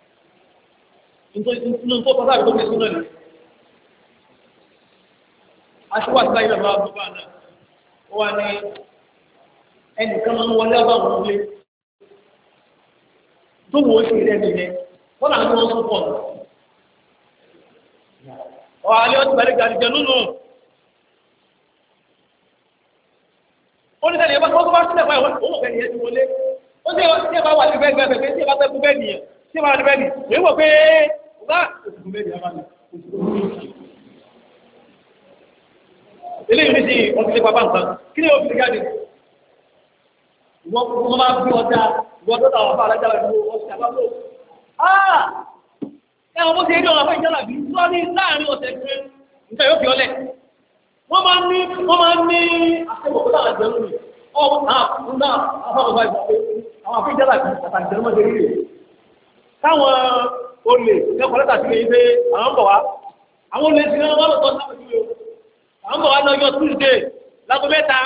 nínú tó kọ́sá àbíkó fi súnà ní aṣíwá sí láyé lọ́wọ́ àbúrò náà ó wá ní ẹnìkan máa ń wọlé àbáwọn ilé tó wọ́n ṣe rẹ̀ nìyẹn wọ́n náà ní wọ́n sún pọ̀ ọ̀ alẹ́ ọtí balẹ̀ gàdìjẹ nínú ó ní sẹ́ni ẹ bá tó bá sílẹ̀ fún ẹ̀wọ̀n òun ọ̀fẹ́ nìyẹn ti wọlé ó ní ẹ bá wà ní bẹ́ẹ̀ bẹ́ẹ̀ bẹ́ẹ̀ tí ẹ bá fẹ́ kú bẹ́ẹ̀ nìyẹn tí ẹ bá wà ní bẹ́ẹ̀ nìyẹn èyí wọ̀ pé ọ̀gá òkùnkùn bẹ́ẹ̀ nìyẹn bá mi eléyìí ní sí ọtí lé pápá nǹkan kí ni òfin jáde wọ́n máa gbé ọjà ìwọ́n tó tàwọn afá alájà rẹ̀ ló ọ̀sẹ̀ àbábọ̀ ẹ̀wọ̀n bó ṣe rí ọ̀rọ̀ afẹ́ ìjọba bí wọ́n ní láàrin ọ̀sẹ̀ pé nǹkan yóò fi ọlẹ̀ wọ́n máa ń ní àṣẹwọ̀ tó tàwọn ìjẹun rẹ̀ ọ̀nà afọ́bọ̀bá ìgbà pé àwọn afẹ́ ìjọba bí àtàkì ìjẹun mọ́ṣẹ́ rí rẹ̀ káwọn olè lẹ́kọ̀ọ́ lẹ́tà sí ilé àwọn bọ̀ wá àwọn olè sí wọn lọ́tọ́ àwọn bọ̀ wá lọ́jọ́ Tuesday lágbo mẹ́ta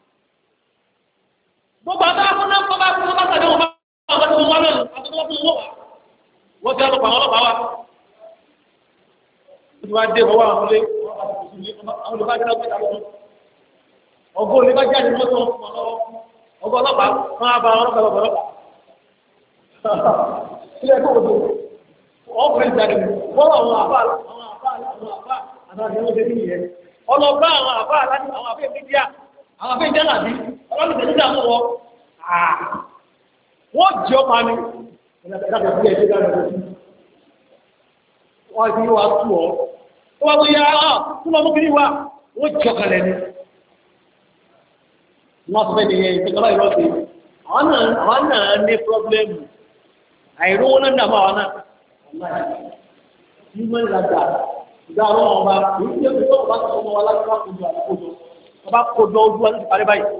gbogbo àtàwọn akọ́nà kọ́ba kọ́ba tàbí wọn bá wọn tó wọn lọ́nà àtọ́wọ́ fún wọn wọ́n ti ọlọ́pàá ọlọ́pàá wa ó ti wá dé ọwọ́ àwọn olè àwọn olùkọ́ àti ọlọ́pàá tàbí ọgọ́ olè bá jáde mọ́tò ọgọ́ ọlọ́pàá wọn á bá ọlọ́pàá ọlọ́pàá ilé ẹ̀kọ́ òdo ọkùnrin jáde wọ́n àwọn àbá àtàwọn ọmọdé nìyẹn ọlọ́pàá àwọn àbá láti àwọn àfẹ́ mídíà àwọn afẹ́ ìjẹ́lá bí ọlọ́run tẹ̀lé dàmú wọ wọ́n jẹ́ ọmọ ni wọ́n ti wá tú ọ ó wá bóyá fún ọmọ kiri wa wọ́n jẹ́ ọkàlẹ̀ ni wọ́n fẹ́ nìyẹn ìpínlẹ̀ ìrọ́sẹ̀ àwọn náà ní pọ́blẹ́mù àìrówó náà dàmú àwọn náà ní mọ́ ìlàjà ìdá àwọn ọba èyí tí ó ti tọ́wọ́ bá tó ọmọ wa láti wá kojú àkójọ ọba kojú ojú wa ti parí báyìí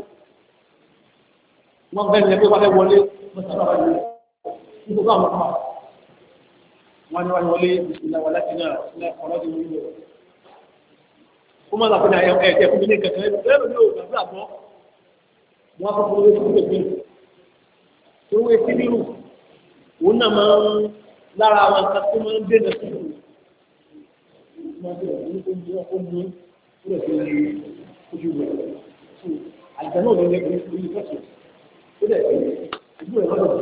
wọ́n bẹ̀rẹ̀ pé wọ́n fẹ́ wọlé wọ́n sábà wọlé nítorí àwọn ọmọ wọn ni wọ́n wọlé ìṣẹ̀lẹ̀ wà láti náà ní ọ̀rọ̀ ti wúlò ó mọ̀ láti náà ẹ̀jẹ̀ fún mi ní kẹ̀kẹ́ lẹ́nu ní òògùn àbúrò àbọ̀ wọ́n fọ́ fún mi ní ìṣẹ̀lẹ̀ ewé síbírù òun náà máa ń lára àwọn nǹkan tó máa ń dènà sí ìlú máa ń dènà sí ìlú ó mú ó lè fi ojú rẹ̀ àìsàn náà ló lè fi ojú fẹ́sẹ̀ ó lè fi ojú rẹ̀ lọ́dọ̀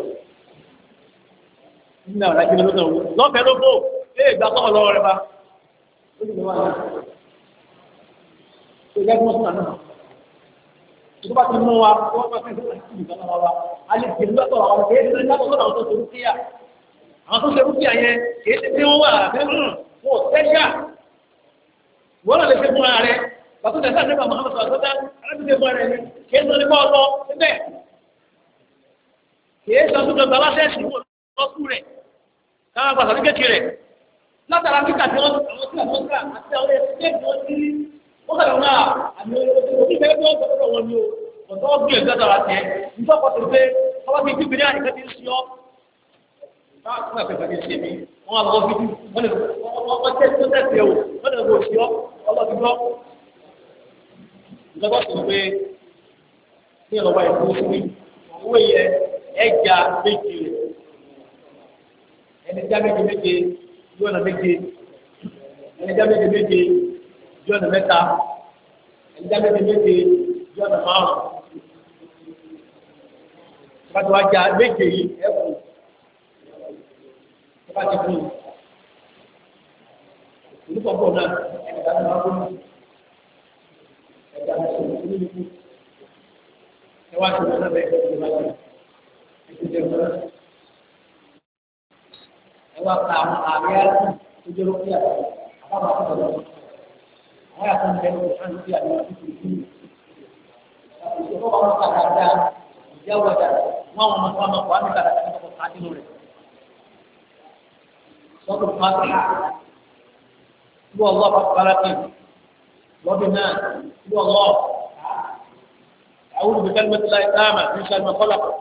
nínú àwọn alágbèrè lọ́dọ̀ lọ́fẹ̀ẹ́ ló bò ìgbà tó ọlọ́wọ́ rẹ̀ bá ó sì lè wà náà tó gẹ́gẹ́ mọ́ sínú àná tó bá ti mú wa wọ́n bá fẹ́ fẹ́ ìgbà náà wa a lè gbèrú lọ́tọ̀ àwọn kéé tó lọ́tọ̀ lọ́tọ̀ àwọn tó ṣe rúkìá àwọn tó ṣe rúkìá yẹn kéé tí wọ́n wà fẹ́ràn wọn ò tẹ́jà wọ́n náà lè ṣe fún ara rẹ̀ pàtó tẹ̀sán nípa Muhammad sọ̀tọ́tà alábìsẹ̀ fún ara rẹ̀ ni kéé tó ní bọ́ọ̀ lọ síbẹ̀ kéé tó tó gbà láṣẹ́ẹ̀sì wọn lọ́sùn rẹ̀ káwọn gbàgbọ́ ní kékeré látara kíkà tí wọ́n àwọn tí àwọn ká àti àwọn ẹgbẹ́ tí wọ́n ti rí wọ́n kàdé wọn náà àmì òbí bẹ́ẹ̀ bí wọ́n gbọ́dọ̀ wọn ni o ọ̀dọ́ bí ẹ̀gbẹ́ tara tẹ̀ nígbà pọ̀ tó pé ọwọ́ ti gbígbé ní àyíká ti ń sí ọ́ káwọn àgbẹ̀ ti ṣe mí wọ́n á lọ́wọ́ fífi wọ́n tẹ́ tó tẹ̀sí ẹ̀ wò wọ́n lè wò sí ọ́ ọlọ́ ti gbọ́. ìjọba tó ń pé ní ìlọ́wọ́ ẹ̀kọ́ fún owó yẹ ẹja méjì rẹ̀ ẹni já méje méje yóò ọ̀nà méje ẹni já méje méje yóò ọ̀nà mẹ́ta ẹni já méje méje yóò ọ̀nà márùn pàtó wájà méje yìí ẹkù pàtó fún olùkọ́kọ́ náà ẹni dá máa gbóná ẹ̀dá mọ̀sán olùkú ẹ wá sí ọ̀nà bẹ́ẹ̀ ẹ̀ wá sí ẹ̀ tó jẹ́ wa ka ààrẹ ìjọba kí àbábà tó lọ àwọn yàtọ̀ ń bẹ̀rù ìṣàn sí àwọn ìṣòro ìṣòro wọn kà dáadáa ìjáwọ̀dà wọn àwọn ọmọ ọmọ wa ní kàdà kí wọn kà dínú rẹ̀ sọ́kù fàtà ìlú ọlọ́ pàpàràkì lọ́dún náà ìlú ọlọ́ àwọn olùdókòwò mẹ́tìlá ìdáàmà ní sàlùmọ́ kọ́lọ́kọ́.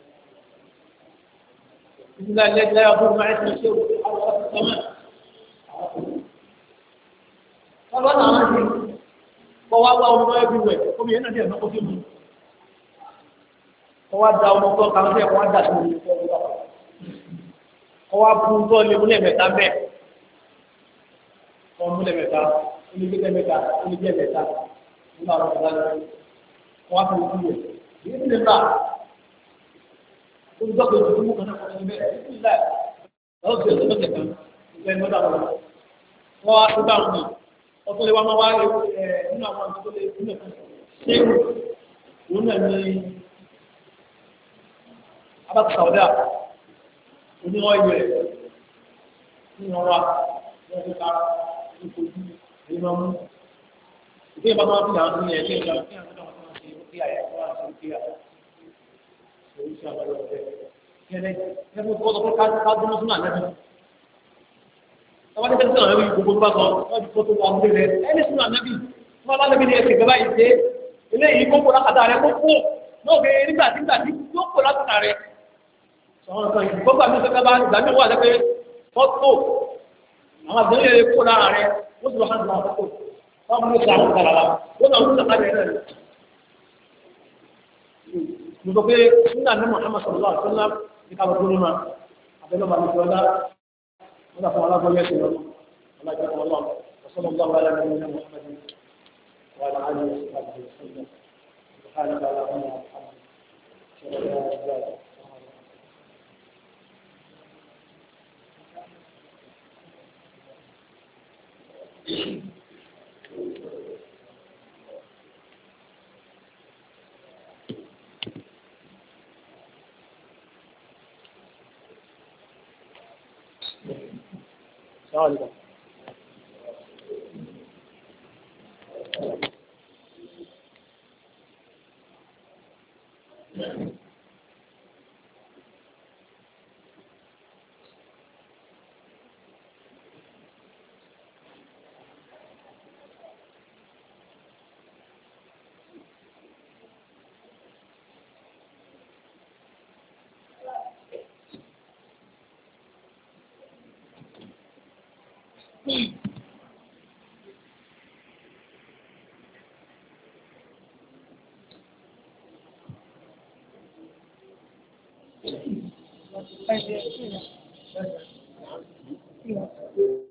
إن الذي لا يضر مع اسم شيء في الأرض ولا في السماء. Kalau nak ni, bawa orang everywhere. Kau ni nak dia nak kau sini. Kau ada orang kau kalau dia kau ada sini. Kau pun kau ni boleh meta be. Kau boleh meta. Ini kita meta. Ini dia meta. Ini orang orang. Kau pun boleh. Ini dia tak. Untuk berjumpa dengan orang lain, tidak. Kalau kita sebagai kan, kita mudah mudah. Wah, sudah ni. Kalau lewat mawar, ini orang tu le, ini kan. Sing, ini apa sahaja. Ini orang ini orang yang kita ini mamu. Itu yang pertama kita harus ni, ini yang kita harus ni, orang Indonesia. Ini foto kado semua nanti. Kalau kita senang lagi buku baca, kalau foto kamu ni, ini semua nanti. Malah lebih dia segala itu. Ini ikut pola kata ada buku. No, ini tak ikut pola kata ada. Soalnya kalau ikut kami sekarang, kami buat apa? Foto. Amat dia pola ada. Musuh bahan foto. Kamu ni sahaja kalau, kau nak ada. Untuk sunnah Muhammad sallallahu alaihi wasallam kita berguna apabila manusia Allah Taala berfirman Allah Jalla Allah sallallahu alaihi Muhammad wa ala alihi wasallam subhanahu wa ta'ala Assalamualaikum. Thank you.